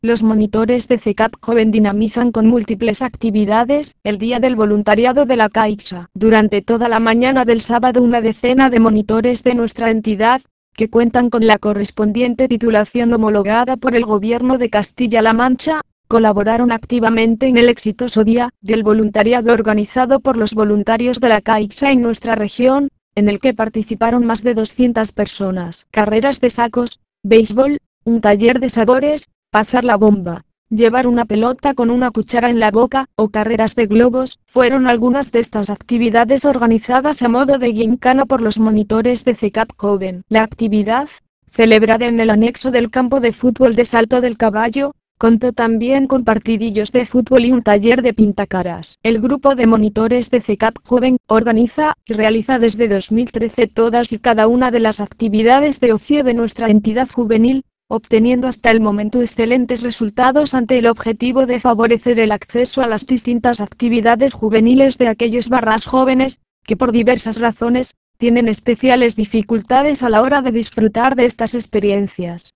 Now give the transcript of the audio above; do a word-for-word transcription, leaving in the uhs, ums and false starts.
Los monitores de C E C A P Joven dinamizan con múltiples actividades el Día del Voluntariado de la Caixa. Durante toda la mañana del sábado una decena de monitores de nuestra entidad, que cuentan con la correspondiente titulación homologada por el Gobierno de Castilla-La Mancha, colaboraron activamente en el exitoso Día del Voluntariado organizado por los voluntarios de la Caixa en nuestra región, en el que participaron más de doscientas personas. Carreras de sacos, béisbol, un taller de sabores, pasar la bomba, llevar una pelota con una cuchara en la boca, o carreras de globos, fueron algunas de estas actividades organizadas a modo de gincana por los monitores de C E C A P Joven. La actividad, celebrada en el anexo del campo de fútbol de Salto del Caballo, contó también con partidillos de fútbol y un taller de pintacaras. El grupo de monitores de C E C A P Joven organiza y realiza desde dos mil trece todas y cada una de las actividades de ocio de nuestra entidad juvenil, obteniendo hasta el momento excelentes resultados ante el objetivo de favorecer el acceso a las distintas actividades juveniles de aquellos barras jóvenes, que por diversas razones, tienen especiales dificultades a la hora de disfrutar de estas experiencias.